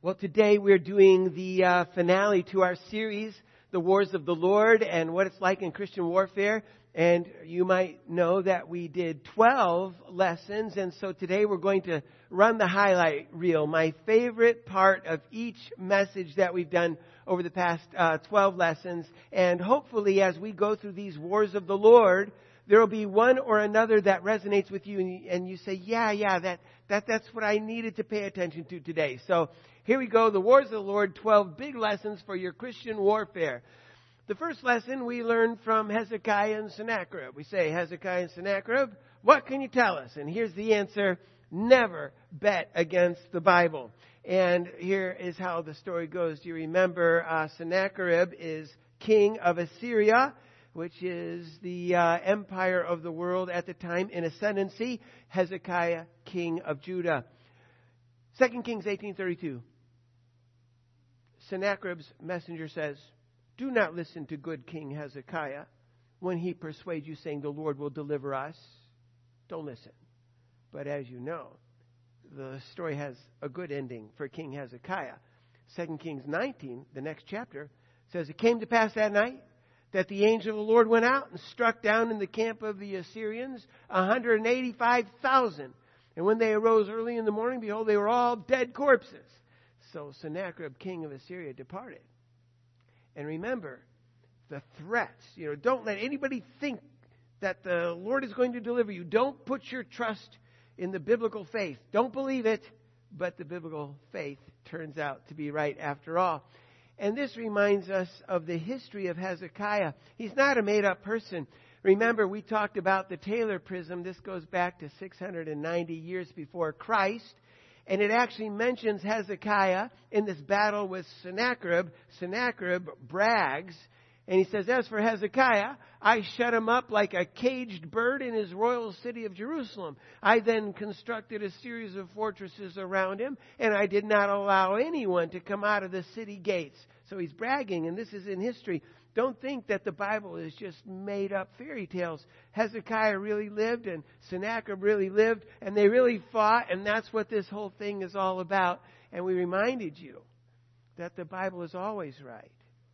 Well, today we're doing the finale to our series, The Wars of the Lord and What It's Like in Christian Warfare. And you might know that we did 12 lessons. And so today we're going to run the highlight reel, my favorite part of each message that we've done over the past 12 lessons. And hopefully as we go through these Wars of the Lord, there will be one or another that resonates with you. And you say, that's what I needed to pay attention to today. So here we go, the Wars of the Lord, 12 big lessons for your Christian warfare. The first lesson we learned from Hezekiah and Sennacherib. We say, Hezekiah and Sennacherib, what can you tell us? And here's the answer, never bet against the Bible. And here is how the story goes. Do you remember Sennacherib is king of Assyria, which is the empire of the world at the time in ascendancy. Hezekiah, king of Judah. 2 Kings 18:32. Sennacherib's messenger says, do not listen to good King Hezekiah when he persuades you saying the Lord will deliver us. Don't listen. But as you know, the story has a good ending for King Hezekiah. 2 Kings 19, the next chapter, says, it came to pass that night that the angel of the Lord went out and struck down in the camp of the Assyrians 185,000. And when they arose early in the morning, behold, they were all dead corpses. So Sennacherib, king of Assyria, departed. And remember, the threats. Don't let anybody think that the Lord is going to deliver you. Don't put your trust in the biblical faith. Don't believe it, but the biblical faith turns out to be right after all. And this reminds us of the history of Hezekiah. He's not a made-up person. Remember, we talked about the Taylor Prism. This goes back to 690 years before Christ. And it actually mentions Hezekiah in this battle with Sennacherib. Sennacherib brags, and he says, as for Hezekiah, I shut him up like a caged bird in his royal city of Jerusalem. I then constructed a series of fortresses around him, and I did not allow anyone to come out of the city gates. So he's bragging, and this is in history. Don't think that the Bible is just made up fairy tales. Hezekiah really lived and Sennacherib really lived and they really fought, and that's what this whole thing is all about. And we reminded you that the Bible is always right.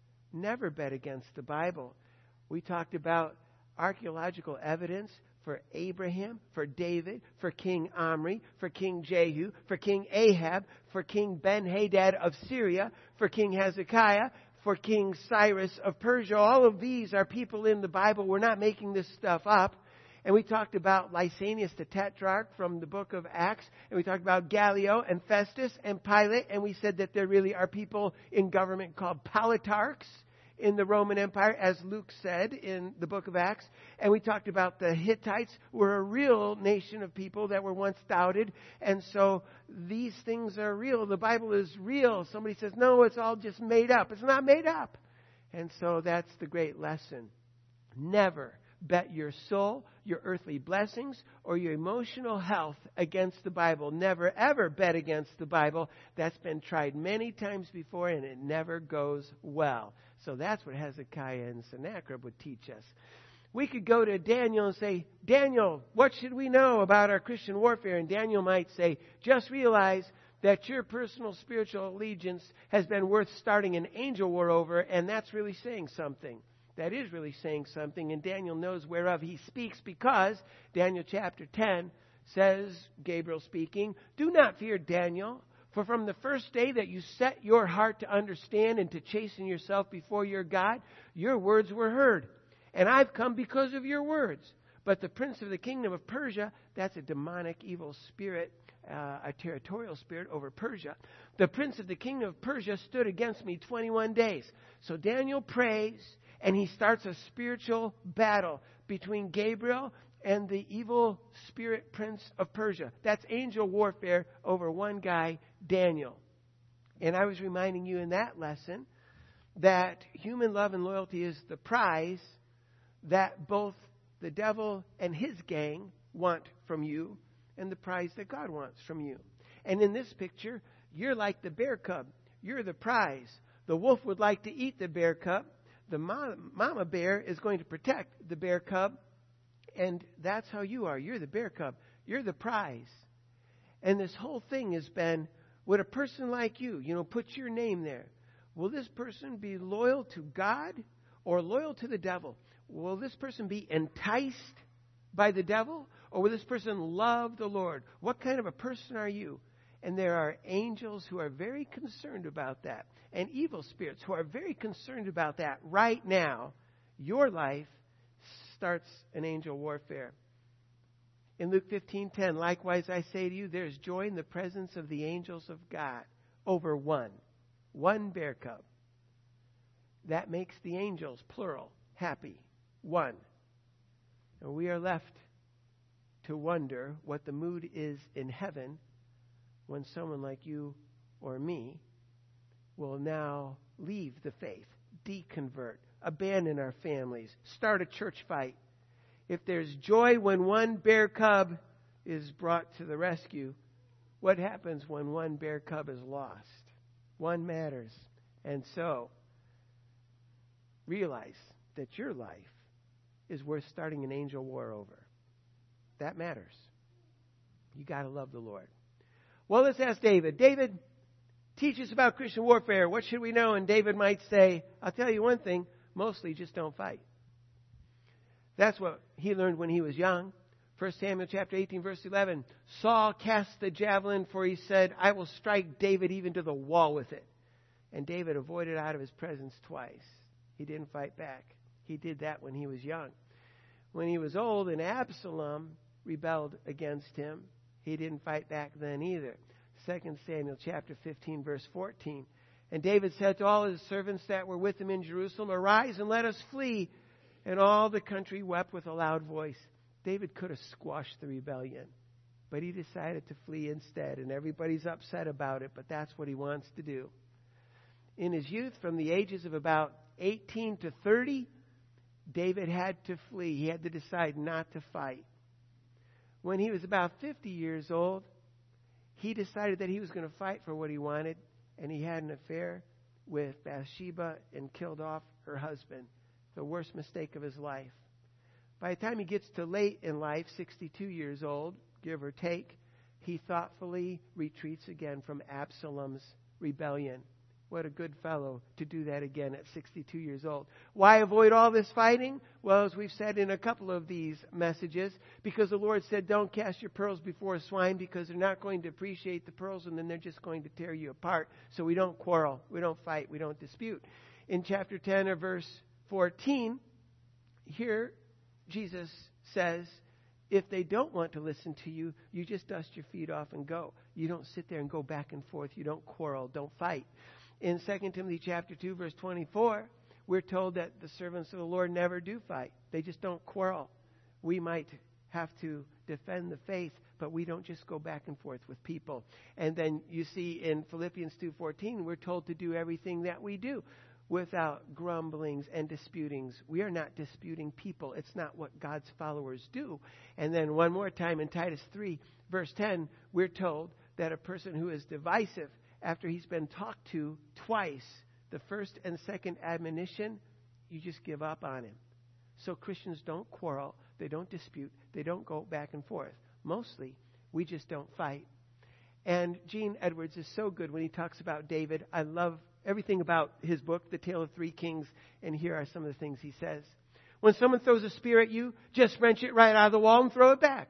Never bet against the Bible. We talked about archaeological evidence for Abraham, for David, for King Omri, for King Jehu, for King Ahab, for King Ben-Hadad of Syria, for King Hezekiah, for King Cyrus of Persia. All of these are people in the Bible. We're not making this stuff up. And we talked about Lysanias the Tetrarch from the book of Acts. And we talked about Gallio and Festus and Pilate. And we said that there really are people in government called politarchs in the Roman Empire, as Luke said in the book of Acts. And we talked about the Hittites were a real nation of people that were once doubted. And so these things are real. The Bible is real. Somebody says, no, it's all just made up. It's not made up. And so that's the great lesson. Never bet your soul, your earthly blessings, or your emotional health against the Bible. Never, ever bet against the Bible. That's been tried many times before, and it never goes well. So that's what Hezekiah and Sennacherib would teach us. We could go to Daniel and say, Daniel, what should we know about our Christian warfare? And Daniel might say, just realize that your personal spiritual allegiance has been worth starting an angel war over, and that's really saying something. That is really saying something, and Daniel knows whereof he speaks, because Daniel chapter 10 says, Gabriel speaking, do not fear, Daniel, for from the first day that you set your heart to understand and to chasten yourself before your God, your words were heard. And I've come because of your words. But the prince of the kingdom of Persia, that's a demonic evil spirit, a territorial spirit over Persia. The prince of the kingdom of Persia stood against me 21 days. So Daniel prays, and he starts a spiritual battle between Gabriel and the evil spirit prince of Persia. That's angel warfare over one guy, Daniel. And I was reminding you in that lesson that human love and loyalty is the prize that both the devil and his gang want from you, and the prize that God wants from you. And in this picture, you're like the bear cub. You're the prize. The wolf would like to eat the bear cub. The mama bear is going to protect the bear cub. And that's how you are. You're the bear cub. You're the prize. And this whole thing has been would a person like you, put your name there, will this person be loyal to God or loyal to the devil? Will this person be enticed by the devil, or will this person love the Lord? What kind of a person are you? And there are angels who are very concerned about that, and evil spirits who are very concerned about that right now. Your life starts an angel warfare. In Luke 15:10, likewise I say to you, there is joy in the presence of the angels of God over one bear cub. That makes the angels, plural, happy. One. And we are left to wonder what the mood is in heaven when someone like you or me will now leave the faith, deconvert, abandon our families, start a church fight. If there's joy when one bear cub is brought to the rescue, what happens when one bear cub is lost? One matters. And so, realize that your life is worth starting an angel war over. That matters. You got to love the Lord. Well, let's ask David. David, teach us about Christian warfare. What should we know? And David might say, I'll tell you one thing, mostly just don't fight. That's what he learned when he was young. 1 Samuel chapter 18, verse 11. Saul cast the javelin, for he said, I will strike David even to the wall with it. And David avoided out of his presence twice. He didn't fight back. He did that when he was young. When he was old and Absalom rebelled against him, he didn't fight back then either. 2 Samuel chapter 15, verse 14. And David said to all his servants that were with him in Jerusalem, arise and let us flee. And all the country wept with a loud voice. David could have squashed the rebellion, but he decided to flee instead. And everybody's upset about it, but that's what he wants to do. In his youth, from the ages of about 18 to 30, David had to flee. He had to decide not to fight. When he was about 50 years old, he decided that he was going to fight for what he wanted, and he had an affair with Bathsheba and killed off her husband. The worst mistake of his life. By the time he gets to late in life, 62 years old, give or take, he thoughtfully retreats again from Absalom's rebellion. What a good fellow to do that again at 62 years old. Why avoid all this fighting? Well, as we've said in a couple of these messages, because the Lord said, don't cast your pearls before swine, because they're not going to appreciate the pearls, and then they're just going to tear you apart. So we don't quarrel, we don't fight, we don't dispute. In chapter 10 or verse 14, here Jesus says, if they don't want to listen to you, you just dust your feet off and go. You don't sit there and go back and forth. You don't quarrel. Don't fight. In 2 Timothy chapter 2, verse 24, we're told that the servants of the Lord never do fight. They just don't quarrel. We might have to defend the faith, but we don't just go back and forth with people. And then you see in Philippians 2:14, we're told to do everything that we do without grumblings and disputings. We are not disputing people. It's not what God's followers do. And then one more time in Titus 3, verse 10, we're told that a person who is divisive, after he's been talked to twice, the first and second admonition, you just give up on him. So Christians don't quarrel. They don't dispute. They don't go back and forth. Mostly, we just don't fight. And Gene Edwards is so good when he talks about David. I love everything about his book, The Tale of Three Kings, and here are some of the things he says. When someone throws a spear at you, just wrench it right out of the wall and throw it back.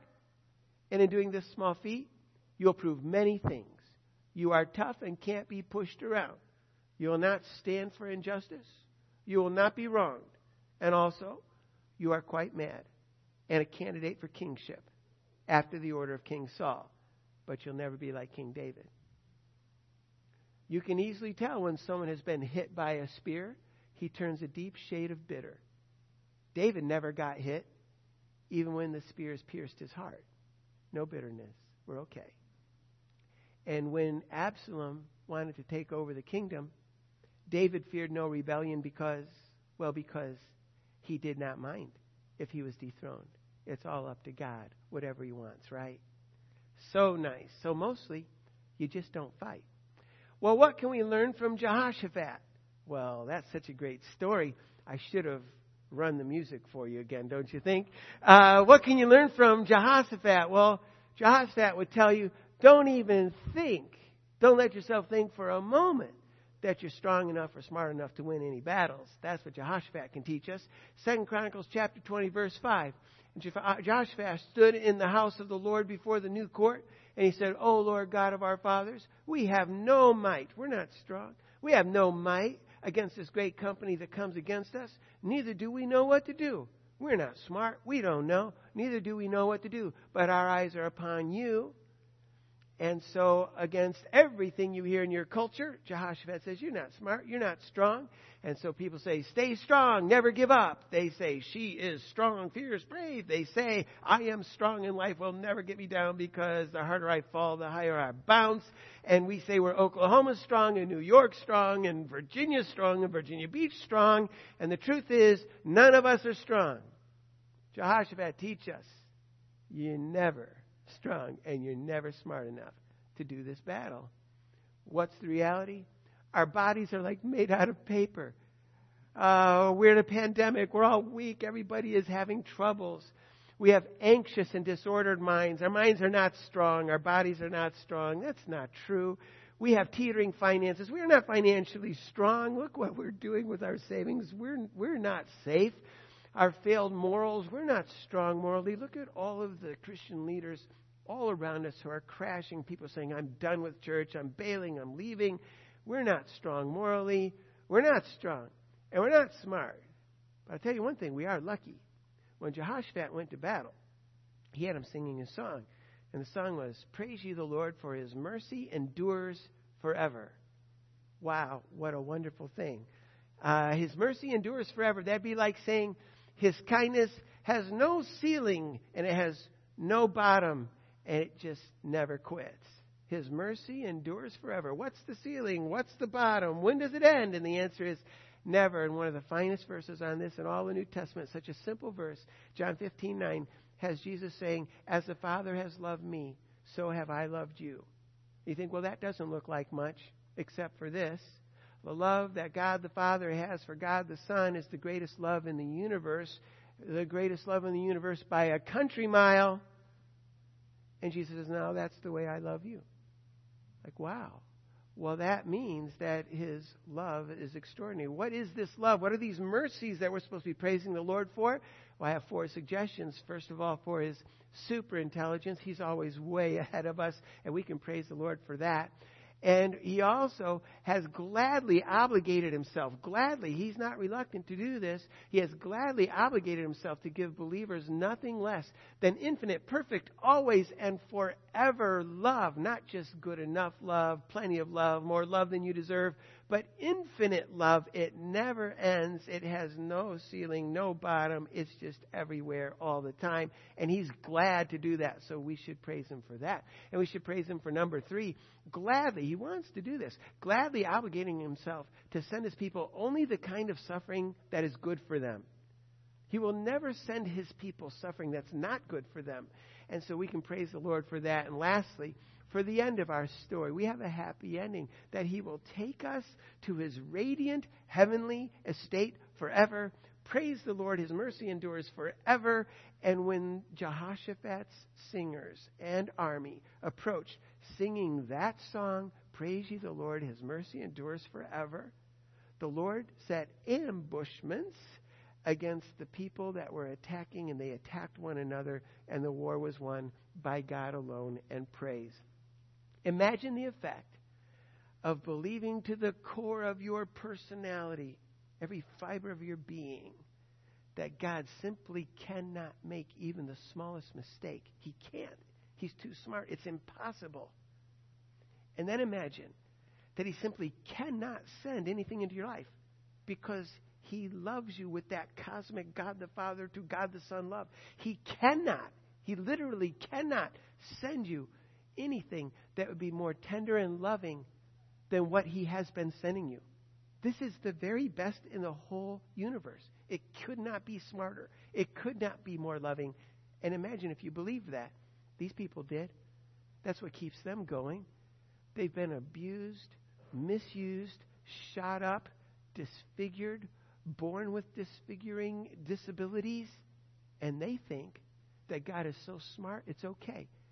And in doing this small feat, you'll prove many things. You are tough and can't be pushed around. You will not stand for injustice. You will not be wronged. And also, you are quite mad and a candidate for kingship after the order of King Saul. But you'll never be like King David. You can easily tell when someone has been hit by a spear, he turns a deep shade of bitter. David never got hit, even when the spears pierced his heart. No bitterness. We're okay. And when Absalom wanted to take over the kingdom, David feared no rebellion because he did not mind if he was dethroned. It's all up to God, whatever he wants, right? So nice. So mostly, you just don't fight. Well, what can we learn from Jehoshaphat? Well, that's such a great story. I should have run the music for you again, don't you think? What can you learn from Jehoshaphat? Well, Jehoshaphat would tell you, don't even think Don't let yourself think for a moment that you're strong enough or smart enough to win any battles. That's what Jehoshaphat can teach us. 2 Chronicles chapter 20, verse 5. Jehoshaphat stood in the house of the Lord before the new court, and he said, O Lord God of our fathers, we have no might. We're not strong. We have no might against this great company that comes against us. Neither do we know what to do. We're not smart. We don't know. Neither do we know what to do. But our eyes are upon you. And so against everything you hear in your culture, Jehoshaphat says, you're not smart, you're not strong. And so people say, stay strong, never give up. They say, she is strong, fierce, brave. They say, I am strong and life will never get me down because the harder I fall, the higher I bounce. And we say we're Oklahoma strong and New York strong and Virginia strong and Virginia Beach strong. And the truth is, none of us are strong. Jehoshaphat, teach us, you're never strong and you're never smart enough to do this battle. What's the reality? Our bodies are like made out of paper. We're in a pandemic. We're all weak. Everybody is having troubles. We have anxious and disordered minds. Our minds are not strong. Our bodies are not strong. That's not true. We have teetering finances. We are not financially strong. Look what we're doing with our savings. We're not safe. Our failed morals. We're not strong morally. Look at all of the Christian leaders all around us who are crashing. People saying, I'm done with church. I'm bailing. I'm leaving. We're not strong morally. We're not strong. And we're not smart. But I'll tell you one thing. We are lucky. When Jehoshaphat went to battle, he had him singing a song. And the song was, Praise ye the Lord, for his mercy endures forever. Wow, what a wonderful thing. His mercy endures forever. That'd be like saying his kindness has no ceiling and it has no bottom and it just never quits. His mercy endures forever. What's the ceiling? What's the bottom? When does it end? And the answer is never. And one of the finest verses on this in all the New Testament, such a simple verse, John 15:9, has Jesus saying, as the Father has loved me, so have I loved you. You think, well, that doesn't look like much except for this. The love that God the Father has for God the Son is the greatest love in the universe. The greatest love in the universe by a country mile. And Jesus says, no, that's the way I love you. Like, wow. Well, that means that his love is extraordinary. What is this love? What are these mercies that we're supposed to be praising the Lord for? Well, I have 4 suggestions. First of all, for his super intelligence. He's always way ahead of us, and we can praise the Lord for that. And he also has gladly obligated himself. Gladly, he's not reluctant to do this. He has gladly obligated himself to give believers nothing less than infinite, perfect, always and forever love. Not just good enough love, plenty of love, more love than you deserve, but infinite love. It never ends. It has no ceiling, no bottom. It's just everywhere all the time. And he's glad to do that. So we should praise him for that. And we should praise him for number 3. Gladly, he wants to do this. Gladly obligating himself to send his people only the kind of suffering that is good for them. He will never send his people suffering that's not good for them. And so we can praise the Lord for that. And lastly, for the end of our story, we have a happy ending, that he will take us to his radiant heavenly estate forever. Praise the Lord, his mercy endures forever. And when Jehoshaphat's singers and army approached, singing that song, Praise ye the Lord, his mercy endures forever, the Lord set ambushments against the people that were attacking, and they attacked one another, and the war was won by God alone, and praise. Imagine the effect of believing to the core of your personality, every fiber of your being, that God simply cannot make even the smallest mistake. He can't. He's too smart. It's impossible. And then imagine that he simply cannot send anything into your life because he loves you with that cosmic God the Father to God the Son love. He cannot, he literally cannot send you anything that would be more tender and loving than what he has been sending you. This is the very best in the whole universe. It could not be smarter. It could not be more loving. And imagine if you believe that. These people did. That's what keeps them going. They've been abused, misused, shot up, disfigured, born with disfiguring disabilities. And they think that God is so smart, it's okay.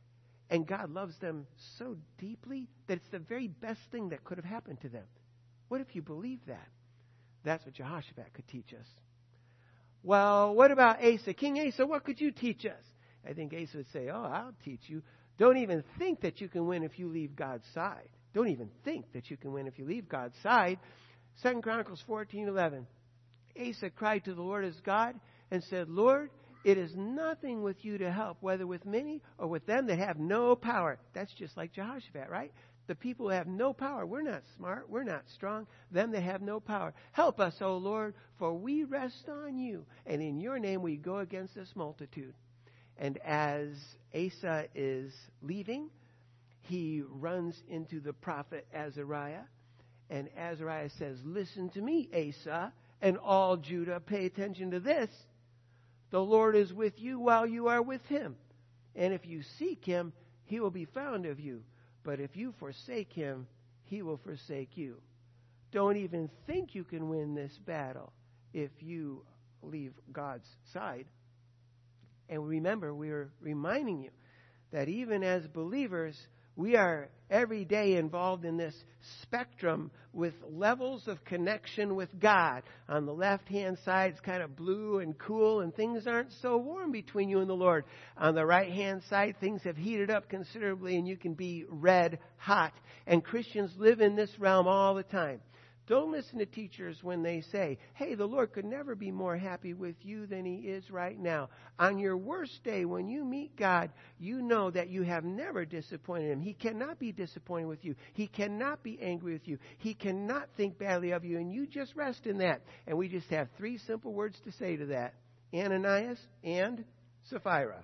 And God loves them so deeply that it's the very best thing that could have happened to them. What if you believe that? That's what Jehoshaphat could teach us. Well, what about Asa? King Asa, what could you teach us? I think Asa would say, I'll teach you. Don't even think that you can win if you leave God's side. Don't even think that you can win if you leave God's side. 2 Chronicles 14:11. Asa cried to the Lord his God and said, Lord, it is nothing with you to help, whether with many or with them that have no power. That's just like Jehoshaphat, right? The people who have no power. We're not smart. We're not strong. Them that have no power. Help us, O Lord, for we rest on you. And in your name we go against this multitude. And as Asa is leaving, he runs into the prophet Azariah. And Azariah says, listen to me, Asa, and all Judah, pay attention to this. The Lord is with you while you are with him. And if you seek him, he will be found of you. But if you forsake him, he will forsake you. Don't even think you can win this battle if you leave God's side. And remember, we're reminding you that even as believers, we are every day involved in this spectrum with levels of connection with God. On the left-hand side, it's kind of blue and cool, and things aren't so warm between you and the Lord. On the right-hand side, things have heated up considerably, and you can be red hot. And Christians live in this realm all the time. Don't listen to teachers when they say, hey, the Lord could never be more happy with you than he is right now. On your worst day, when you meet God, you know that you have never disappointed him. He cannot be disappointed with you. He cannot be angry with you. He cannot think badly of you, and you just rest in that. And we just have 3 simple words to say to that. Ananias and Sapphira.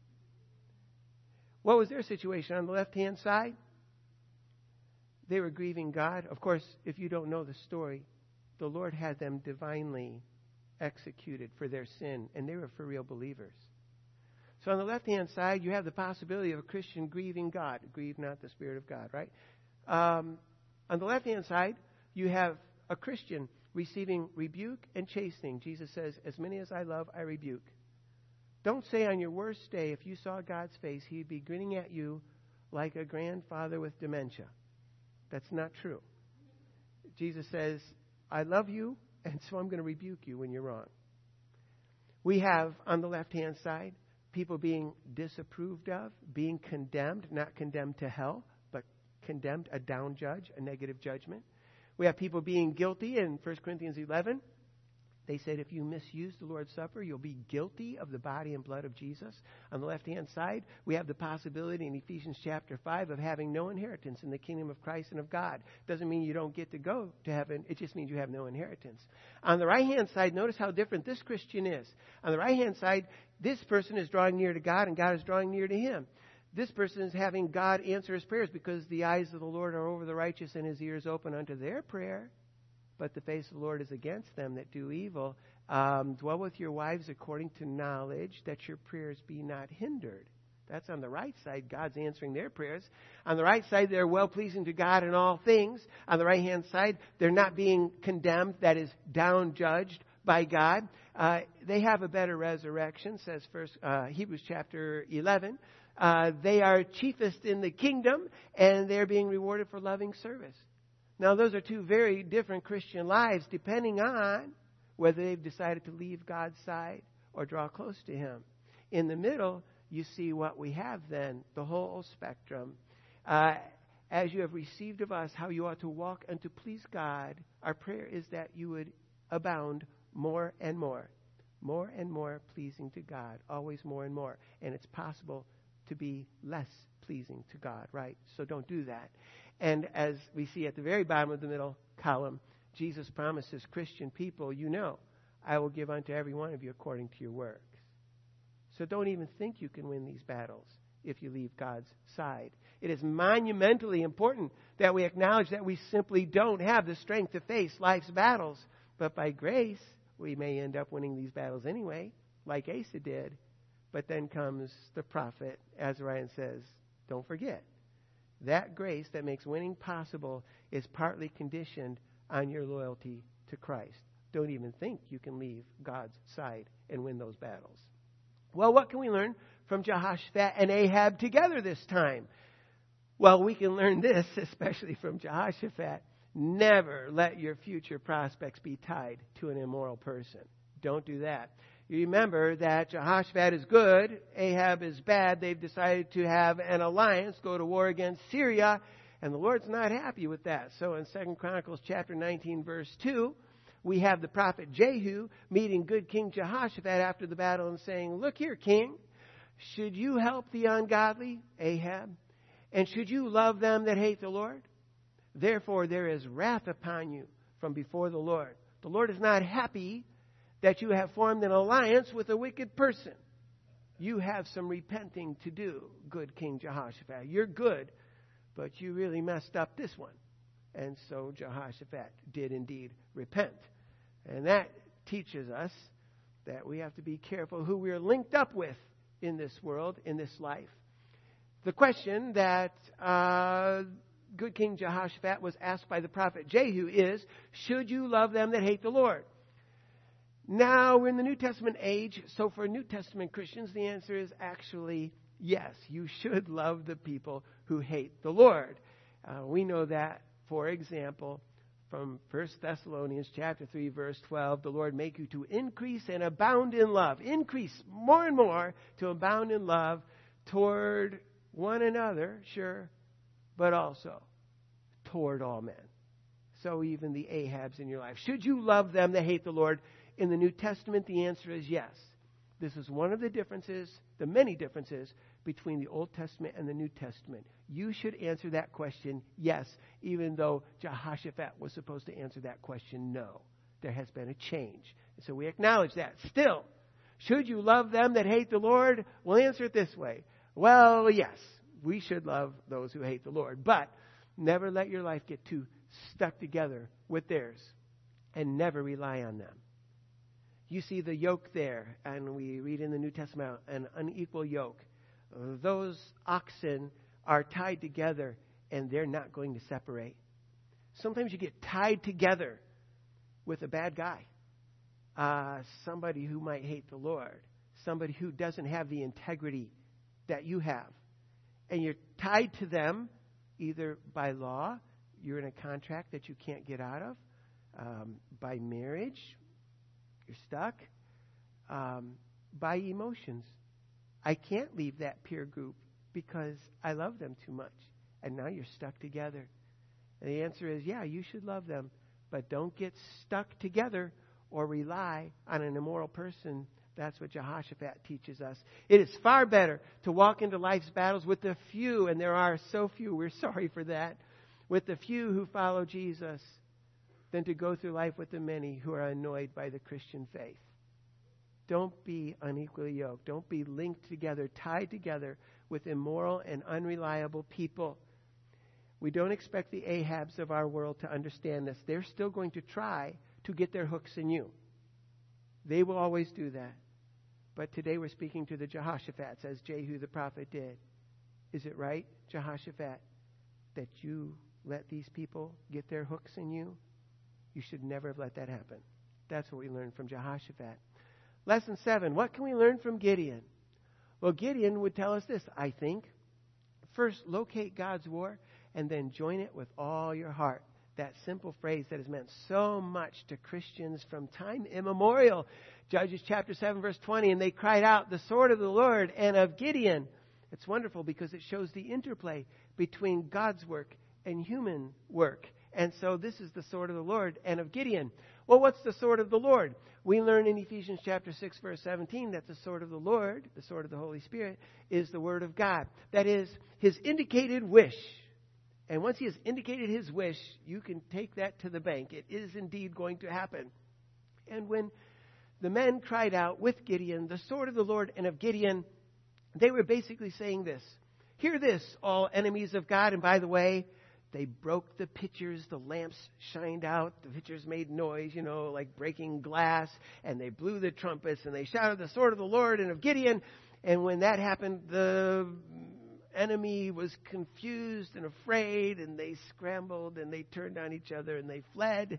What was their situation on the left-hand side? They were grieving God. Of course, if you don't know the story, the Lord had them divinely executed for their sin, and they were for real believers. So on the left-hand side, you have the possibility of a Christian grieving God. Grieve not the Spirit of God, right? On the left-hand side, you have a Christian receiving rebuke and chastening. Jesus says, as many as I love, I rebuke. Don't say on your worst day, if you saw God's face, he'd be grinning at you like a grandfather with dementia. That's not true. Jesus says, I love you, and so I'm going to rebuke you when you're wrong. We have, on the left-hand side, people being disapproved of, being condemned, not condemned to hell, but condemned, a down judge, a negative judgment. We have people being guilty in 1 Corinthians 11. They said if you misuse the Lord's Supper, you'll be guilty of the body and blood of Jesus. On the left-hand side, we have the possibility in Ephesians chapter 5 of having no inheritance in the kingdom of Christ and of God. Doesn't mean you don't get to go to heaven. It just means you have no inheritance. On the right-hand side, notice how different this Christian is. On the right-hand side, this person is drawing near to God, and God is drawing near to him. This person is having God answer his prayers because the eyes of the Lord are over the righteous and his ears open unto their prayer. But the face of the Lord is against them that do evil. Dwell with your wives according to knowledge, that your prayers be not hindered. That's on the right side. God's answering their prayers. On the right side, they're well-pleasing to God in all things. On the right-hand side, they're not being condemned, that is, down-judged by God. They have a better resurrection, says Hebrews chapter 11. They are chiefest in the kingdom, and they're being rewarded for loving service. Now, those are 2 very different Christian lives, depending on whether they've decided to leave God's side or draw close to him. In the middle, you see what we have then, the whole spectrum. As you have received of us how you ought to walk and to please God, our prayer is that you would abound more and more pleasing to God, always more and more. And it's possible to be less pleasing to God, right? So don't do that. And as we see at the very bottom of the middle column, Jesus promises Christian people, I will give unto every one of you according to your works. So don't even think you can win these battles if you leave God's side. It is monumentally important that we acknowledge that we simply don't have the strength to face life's battles. But by grace, we may end up winning these battles anyway, like Asa did. But then comes the prophet Azariah and says, don't forget. That grace that makes winning possible is partly conditioned on your loyalty to Christ. Don't even think you can leave God's side and win those battles. Well, what can we learn from Jehoshaphat and Ahab together this time? Well, we can learn this, especially from Jehoshaphat. Never let your future prospects be tied to an immoral person. Don't do that. You remember that Jehoshaphat is good, Ahab is bad. They've decided to have an alliance, go to war against Syria, and the Lord's not happy with that. So in 2 Chronicles chapter 19, verse 2, we have the prophet Jehu meeting good King Jehoshaphat after the battle and saying, "Look here, king, should you help the ungodly, Ahab? And should you love them that hate the Lord? Therefore there is wrath upon you from before the Lord. The Lord is not happy that you have formed an alliance with a wicked person. You have some repenting to do, good King Jehoshaphat. You're good, but you really messed up this one." And so Jehoshaphat did indeed repent. And that teaches us that we have to be careful who we are linked up with in this world, in this life. The question that good King Jehoshaphat was asked by the prophet Jehu is, should you love them that hate the Lord? Now, we're in the New Testament age, so for New Testament Christians, the answer is actually yes. You should love the people who hate the Lord. We know that, for example, from 1 Thessalonians chapter 3, verse 12, the Lord make you to increase and abound in love. Increase more and more to abound in love toward one another, sure, but also toward all men. So even the Ahabs in your life. Should you love them that hate the Lord? In the New Testament, the answer is yes. This is one of the differences, the many differences, between the Old Testament and the New Testament. You should answer that question yes, even though Jehoshaphat was supposed to answer that question no. There has been a change. And so we acknowledge that. Still, should you love them that hate the Lord? We'll answer it this way. Well, yes, we should love those who hate the Lord. But never let your life get too stuck together with theirs, and never rely on them. You see the yoke there, and we read in the New Testament, an unequal yoke. Those oxen are tied together, and they're not going to separate. Sometimes you get tied together with a bad guy, somebody who might hate the Lord, somebody who doesn't have the integrity that you have. And you're tied to them either by law, you're in a contract that you can't get out of, by marriage, you're stuck, by emotions. I can't leave that peer group because I love them too much. And now you're stuck together. And the answer is, yeah, you should love them, but don't get stuck together or rely on an immoral person. That's what Jehoshaphat teaches us. It is far better to walk into life's battles with the few, and there are so few, we're sorry for that, with the few who follow Jesus, than to go through life with the many who are annoyed by the Christian faith. Don't be unequally yoked. Don't be linked together, tied together with immoral and unreliable people. We don't expect the Ahabs of our world to understand this. They're still going to try to get their hooks in you. They will always do that. But today we're speaking to the Jehoshaphat, as Jehu the prophet did. Is it right, Jehoshaphat, that you let these people get their hooks in you? You should never have let that happen. That's what we learned from Jehoshaphat. Lesson 7, what can we learn from Gideon? Well, Gideon would tell us this, I think. First, locate God's war, and then join it with all your heart. That simple phrase that has meant so much to Christians from time immemorial. Judges chapter 7, verse 20, and they cried out, the sword of the Lord and of Gideon. It's wonderful because it shows the interplay between God's work and human work. And so this is the sword of the Lord and of Gideon. Well, what's the sword of the Lord? We learn in Ephesians chapter 6, verse 17, that the sword of the Lord, the sword of the Holy Spirit, is the word of God. That is his indicated wish. And once he has indicated his wish, you can take that to the bank. It is indeed going to happen. And when the men cried out with Gideon, the sword of the Lord and of Gideon, they were basically saying this. Hear this, all enemies of God. And by the way, they broke the pitchers, the lamps shined out, the pitchers made noise, like breaking glass, and they blew the trumpets, and they shouted the sword of the Lord and of Gideon. And when that happened, the enemy was confused and afraid, and they scrambled, and they turned on each other, and they fled.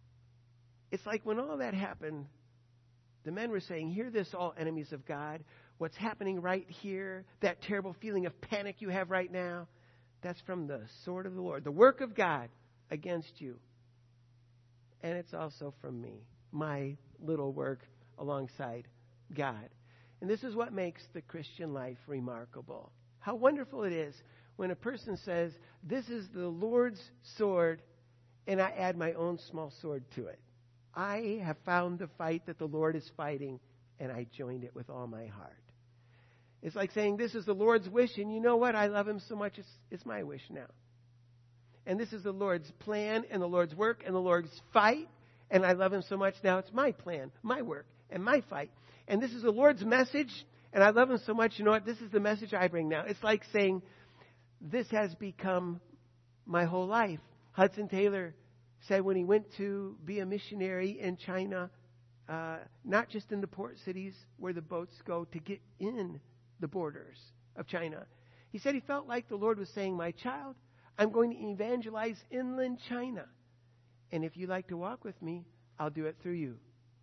It's like when all that happened, the men were saying, hear this, all enemies of God. what's happening right here, that terrible feeling of panic you have right now, that's from the sword of the Lord, the work of God against you. And it's also from me, my little work alongside God. And this is what makes the Christian life remarkable. How wonderful it is when a person says, this is the Lord's sword, and I add my own small sword to it. I have found the fight that the Lord is fighting, and I joined it with all my heart. It's like saying, this is the Lord's wish, and you know what? I love him so much, it's my wish now. And this is the Lord's plan, and the Lord's work, and the Lord's fight, and I love him so much now, it's my plan, my work, and my fight. And this is the Lord's message, and I love him so much, you know what? This is the message I bring now. It's like saying, this has become my whole life. Hudson Taylor said when he went to be a missionary in China, not just in the port cities where the boats go to get in the borders of China. He said he felt like the Lord was saying, my child, I'm going to evangelize inland China. And if you like to walk with me, I'll do it through you.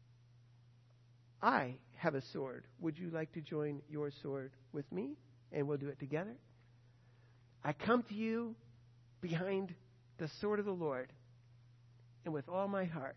I have a sword. Would you like to join your sword with me? And we'll do it together. I come to you behind the sword of the Lord. And with all my heart,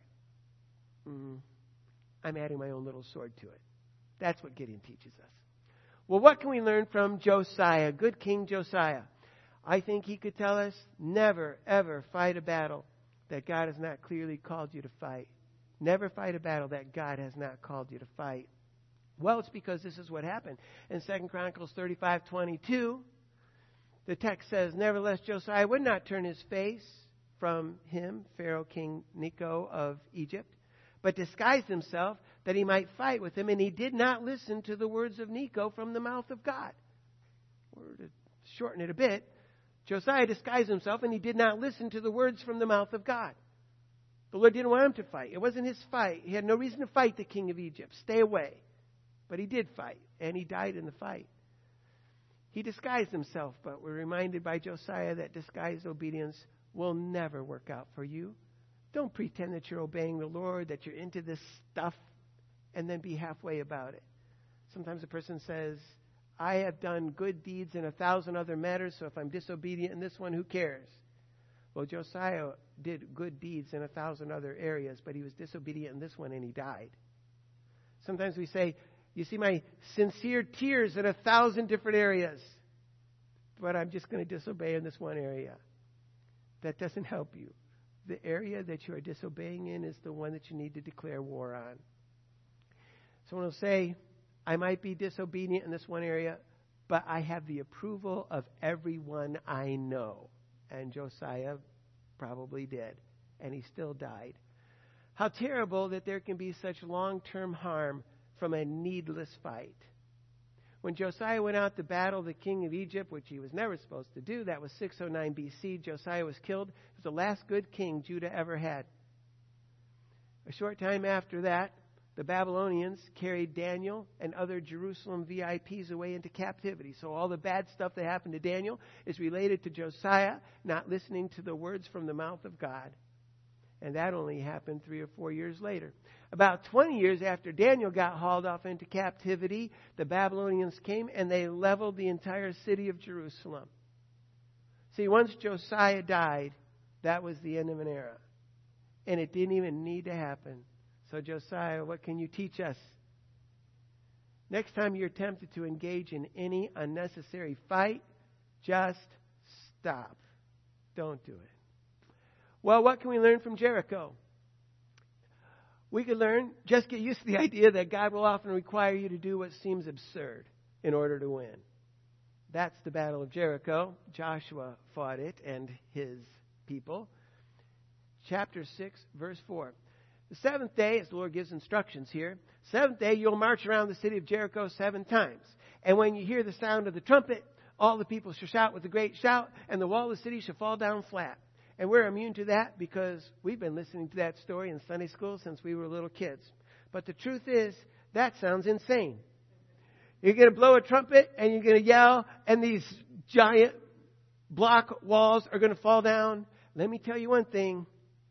I'm adding my own little sword to it. That's what Gideon teaches us. Well, what can we learn from Josiah, good King Josiah? I think he could tell us, never, ever fight a battle that God has not clearly called you to fight. Never fight a battle that God has not called you to fight. Well, it's because this is what happened. In 2 Chronicles 35:22, the text says, nevertheless, Josiah would not turn his face from him, Pharaoh King Necho of Egypt, but disguised himself that he might fight with him, and he did not listen to the words of Necho from the mouth of God. Or to shorten it a bit, Josiah disguised himself, and he did not listen to the words from the mouth of God. The Lord didn't want him to fight. It wasn't his fight. He had no reason to fight the king of Egypt. Stay away. But he did fight, and he died in the fight. He disguised himself, but we're reminded by Josiah that disguised obedience will never work out for you. Don't pretend that you're obeying the Lord, that you're into this stuff, and then be halfway about it. Sometimes a person says, I have done good deeds in 1,000 other matters, so if I'm disobedient in this one, who cares? Well, Josiah did good deeds in 1,000 other areas, but he was disobedient in this one, and he died. Sometimes we say, you see my sincere tears in 1,000 different areas, but I'm just going to disobey in this one area. That doesn't help you. The area that you are disobeying in is the one that you need to declare war on. Someone will say, I might be disobedient in this one area, but I have the approval of everyone I know. And Josiah probably did, and he still died. How terrible that there can be such long-term harm from a needless fight. When Josiah went out to battle the king of Egypt, which he was never supposed to do, that was 609 BC, Josiah was killed. He was the last good king Judah ever had. A short time after that, the Babylonians carried Daniel and other Jerusalem VIPs away into captivity. So all the bad stuff that happened to Daniel is related to Josiah not listening to the words from the mouth of God. And that only happened 3 or 4 years later. About 20 years after Daniel got hauled off into captivity, the Babylonians came and they leveled the entire city of Jerusalem. See, once Josiah died, that was the end of an era. And it didn't even need to happen. So Josiah, what can you teach us? Next time you're tempted to engage in any unnecessary fight, just stop. Don't do it. Well, what can we learn from Jericho? We could learn, just get used to the idea that God will often require you to do what seems absurd in order to win. That's the Battle of Jericho. Joshua fought it and his people. Chapter 6, verse 4. The seventh day, as the Lord gives instructions here, seventh day you'll march around the city of Jericho 7 times. And when you hear the sound of the trumpet, all the people shall shout with a great shout, and the wall of the city shall fall down flat. And we're immune to that because we've been listening to that story in Sunday school since we were little kids. But the truth is, that sounds insane. You're going to blow a trumpet and you're going to yell and these giant block walls are going to fall down. Let me tell you one thing.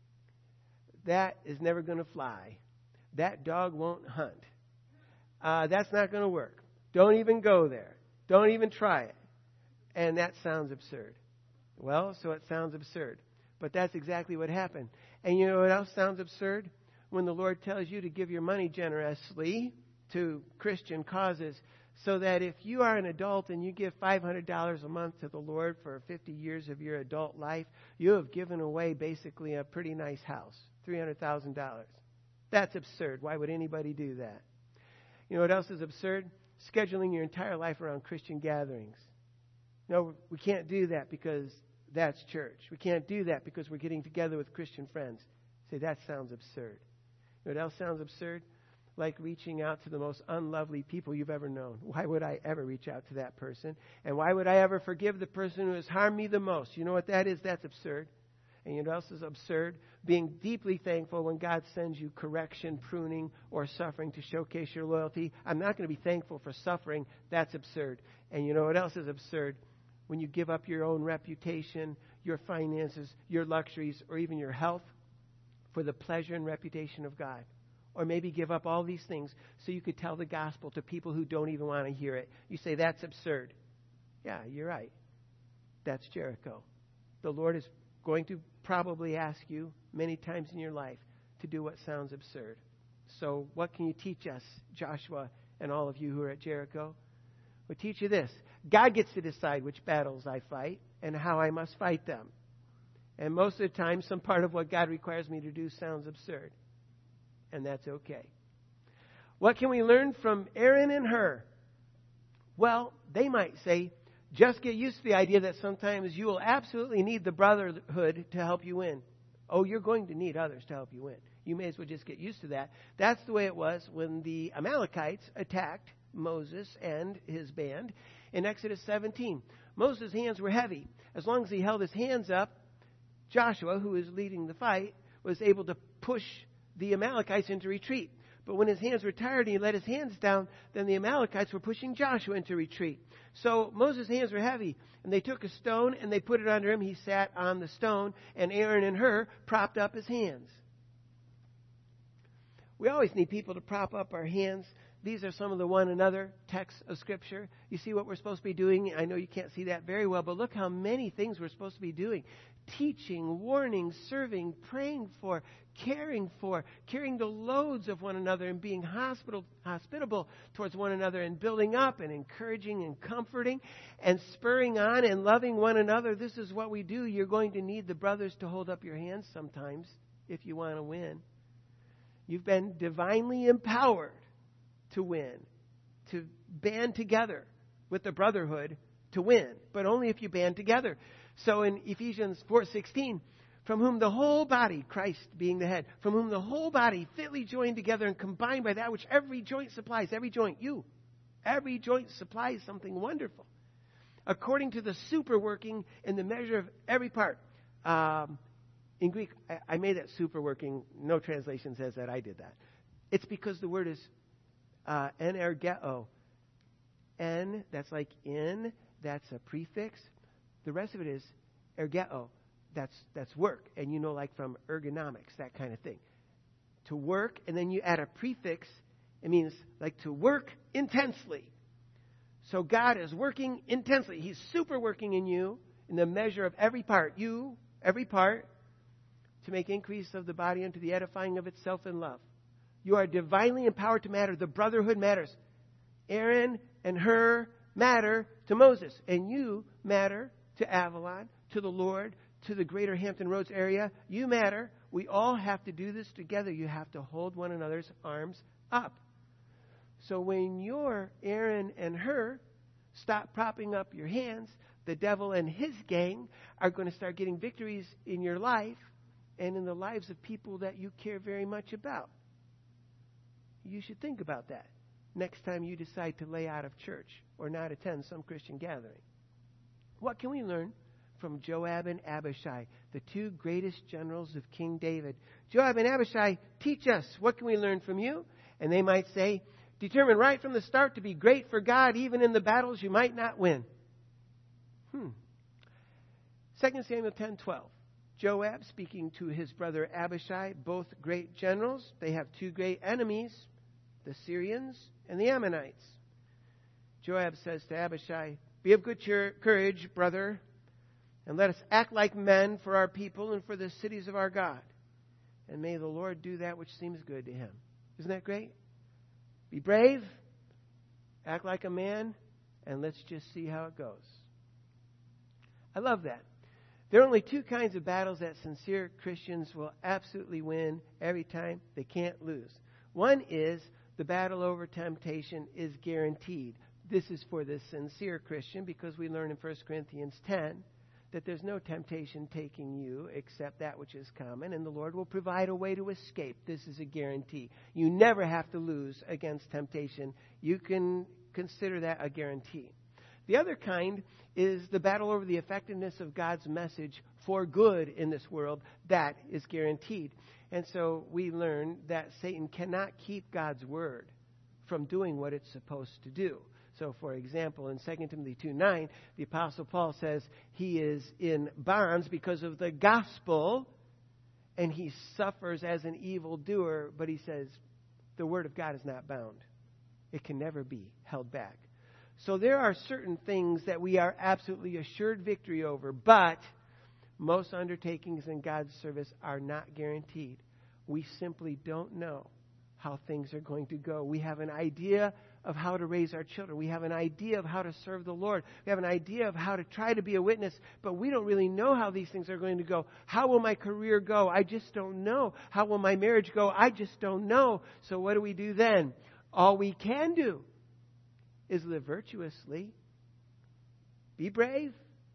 That is never going to fly. That dog won't hunt. That's not going to work. Don't even go there. Don't even try it. And that sounds absurd. Well, so it sounds absurd. But that's exactly what happened. And you know what else sounds absurd? When the Lord tells you to give your money generously to Christian causes, so that if you are an adult and you give $500 a month to the Lord for 50 years of your adult life, you have given away basically a pretty nice house, $300,000. That's absurd. Why would anybody do that? You know what else is absurd? Scheduling your entire life around Christian gatherings. No, we can't do that because that's church. We can't do that because we're getting together with Christian friends. Say, that sounds absurd. You know what else sounds absurd? Like reaching out to the most unlovely people you've ever known. Why would I ever reach out to that person? And why would I ever forgive the person who has harmed me the most? You know what that is? That's absurd. And you know what else is absurd? Being deeply thankful when God sends you correction, pruning, or suffering to showcase your loyalty. I'm not going to be thankful for suffering. That's absurd. And you know what else is absurd? When you give up your own reputation, your finances, your luxuries, or even your health for the pleasure and reputation of God. Or maybe give up all these things so you could tell the gospel to people who don't even want to hear it. You say, that's absurd. Yeah, you're right. That's Jericho. The Lord is going to probably ask you many times in your life to do what sounds absurd. So what can you teach us, Joshua, and all of you who are at Jericho? We'll teach you this. God gets to decide which battles I fight and how I must fight them. And most of the time, some part of what God requires me to do sounds absurd. And that's okay. What can we learn from Aaron and Hur? Well, they might say, just get used to the idea that sometimes you will absolutely need the brotherhood to help you win. Oh, you're going to need others to help you win. You may as well just get used to that. That's the way it was when the Amalekites attacked Moses and his band in Exodus 17. Moses' hands were heavy. As long as he held his hands up, Joshua, who was leading the fight, was able to push the Amalekites into retreat. But when his hands were tired and he let his hands down, then the Amalekites were pushing Joshua into retreat. So Moses' hands were heavy, and they took a stone and they put it under him. He sat on the stone, and Aaron and Hur propped up his hands. We always need people to prop up our hands. These are some of the one another texts of Scripture. You see what we're supposed to be doing? I know you can't see that very well, but look how many things we're supposed to be doing. Teaching, warning, serving, praying for, carrying the loads of one another and being hospitable towards one another and building up and encouraging and comforting and spurring on and loving one another. This is what we do. You're going to need the brothers to hold up your hands sometimes if you want to win. You've been divinely empowered to win, to band together with the brotherhood to win, but only if you band together. So in Ephesians 4:16, from whom the whole body, Christ being the head, from whom the whole body fitly joined together and combined by that which every joint supplies, every joint supplies something wonderful, according to the superworking in the measure of every part. In Greek, I made that superworking. No translation says that. I did that. It's because the word is energeo. En, that's like in, that's a prefix. The rest of it is ergeo. That's work. And you know, like from ergonomics, that kind of thing. To work, and then you add a prefix. It means like to work intensely. So God is working intensely. He's super working in you in the measure of every part. You, every part, to make increase of the body unto the edifying of itself in love. You are divinely empowered to matter. The brotherhood matters. Aaron and Hur matter to Moses. And you matter to Avalon, to the Lord, to the greater Hampton Roads area. You matter. We all have to do this together. You have to hold one another's arms up. So when you're Aaron and Hur, stop propping up your hands. The devil and his gang are going to start getting victories in your life and in the lives of people that you care very much about. You should think about that next time you decide to lay out of church or not attend some Christian gathering. What can we learn from Joab and Abishai, the two greatest generals of King David? Joab and Abishai, teach us. What can we learn from you? And they might say, determine right from the start to be great for God, even in the battles you might not win. 2 Samuel 10:12. Joab speaking to his brother Abishai, both great generals. They have two great enemies, the Syrians and the Ammonites. Joab says to Abishai, "Be of good courage, brother, and let us act like men for our people and for the cities of our God. And may the Lord do that which seems good to him." Isn't that great? Be brave, act like a man, and let's just see how it goes. I love that. There are only two kinds of battles that sincere Christians will absolutely win every time. They can't lose. One is the battle over temptation is guaranteed. This is for the sincere Christian because we learn in 1 Corinthians 10 that there's no temptation taking you except that which is common, and the Lord will provide a way to escape. This is a guarantee. You never have to lose against temptation. You can consider that a guarantee. The other kind is the battle over the effectiveness of God's message for good in this world. That is guaranteed. And so we learn that Satan cannot keep God's word from doing what it's supposed to do. So, for example, in 2 Timothy 2:9, the Apostle Paul says he is in bonds because of the gospel, and he suffers as an evildoer, but he says the word of God is not bound. It can never be held back. So there are certain things that we are absolutely assured victory over, but most undertakings in God's service are not guaranteed. We simply don't know how things are going to go. We have an idea of how to raise our children. We have an idea of how to serve the Lord. We have an idea of how to try to be a witness, but we don't really know how these things are going to go. How will my career go? I just don't know. How will my marriage go? I just don't know. So what do we do then? All we can do is live virtuously, be brave,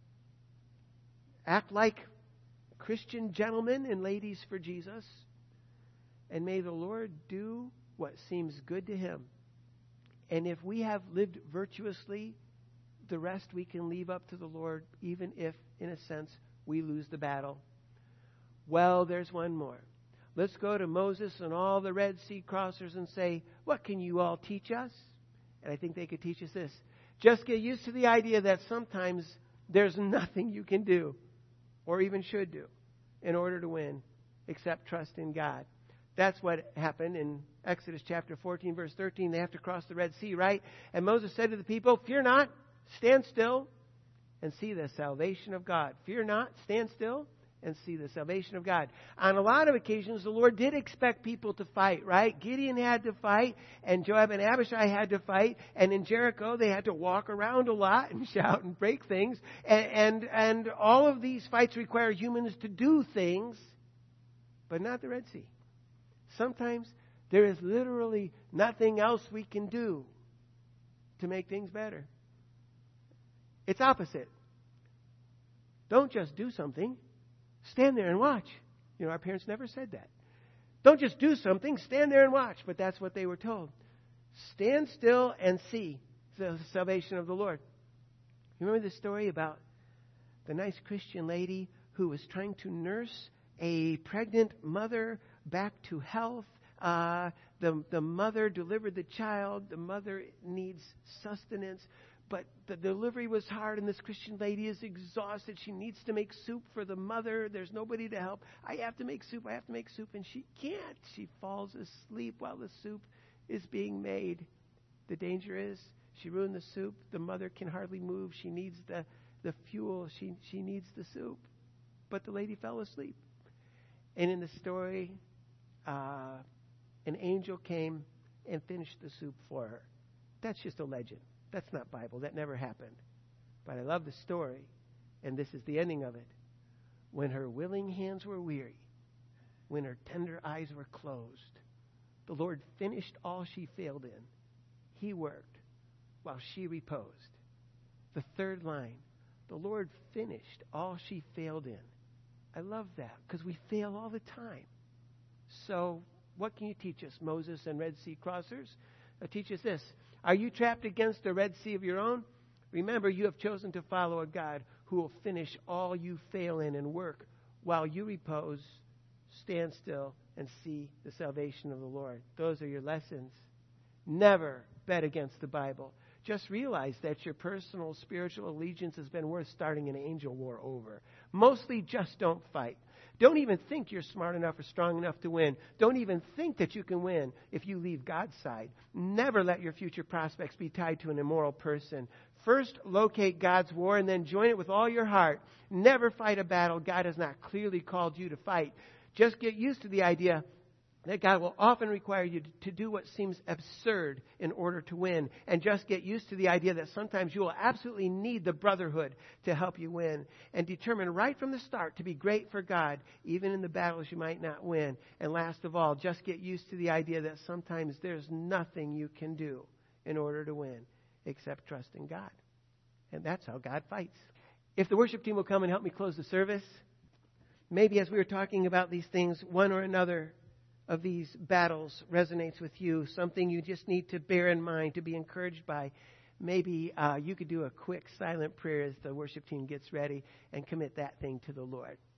act like Christian gentlemen and ladies for Jesus, and may the Lord do what seems good to him. And if we have lived virtuously, the rest we can leave up to the Lord, even if, in a sense, we lose the battle. Well, there's one more. Let's go to Moses and all the Red Sea crossers and say, "What can you all teach us?" And I think they could teach us this. Just get used to the idea that sometimes there's nothing you can do or even should do in order to win except trust in God. That's what happened in Exodus chapter 14, verse 13. They have to cross the Red Sea, right? And Moses said to the people, "Fear not, stand still and see the salvation of God." Fear not, stand still and see the salvation of God. On a lot of occasions, the Lord did expect people to fight, right? Gideon had to fight, and Joab and Abishai had to fight, and in Jericho, they had to walk around a lot and shout and break things. And all of these fights require humans to do things, but not the Red Sea. Sometimes there is literally nothing else we can do to make things better. It's opposite. Don't just do something. Stand there and watch. You know, our parents never said that. Don't just do something. Stand there and watch. But that's what they were told. Stand still and see the salvation of the Lord. You remember the story about the nice Christian lady who was trying to nurse a pregnant mother back to health? The mother delivered the child. The mother needs sustenance. But the delivery was hard, and this Christian lady is exhausted. She needs to make soup for the mother. There's nobody to help. I have to make soup. And she can't. She falls asleep while the soup is being made. The danger is she ruined the soup. The mother can hardly move. She needs the fuel. She needs the soup. But the lady fell asleep. And in the story, an angel came and finished the soup for her. That's just a legend. That's not Bible. That never happened. But I love the story, and this is the ending of it. When her willing hands were weary, when her tender eyes were closed, the Lord finished all she failed in. He worked while she reposed. The third line, the Lord finished all she failed in. I love that because we fail all the time. So what can you teach us, Moses and Red Sea crossers? Teach us this. Are you trapped against a Red Sea of your own? Remember, you have chosen to follow a God who will finish all you fail in and work while you repose, stand still, and see the salvation of the Lord. Those are your lessons. Never bet against the Bible. Just realize that your personal spiritual allegiance has been worth starting an angel war over. Mostly just don't fight. Don't even think you're smart enough or strong enough to win. Don't even think that you can win if you leave God's side. Never let your future prospects be tied to an immoral person. First, locate God's war and then join it with all your heart. Never fight a battle God has not clearly called you to fight. Just get used to the idea that God will often require you to do what seems absurd in order to win. And just get used to the idea that sometimes you will absolutely need the brotherhood to help you win. And determine right from the start to be great for God, even in the battles you might not win. And last of all, just get used to the idea that sometimes there's nothing you can do in order to win except trust in God. And that's how God fights. If the worship team will come and help me close the service, maybe as we were talking about these things, one or another of these battles resonates with you, something you just need to bear in mind, to be encouraged by. Maybe you could do a quick silent prayer as the worship team gets ready and commit that thing to the Lord.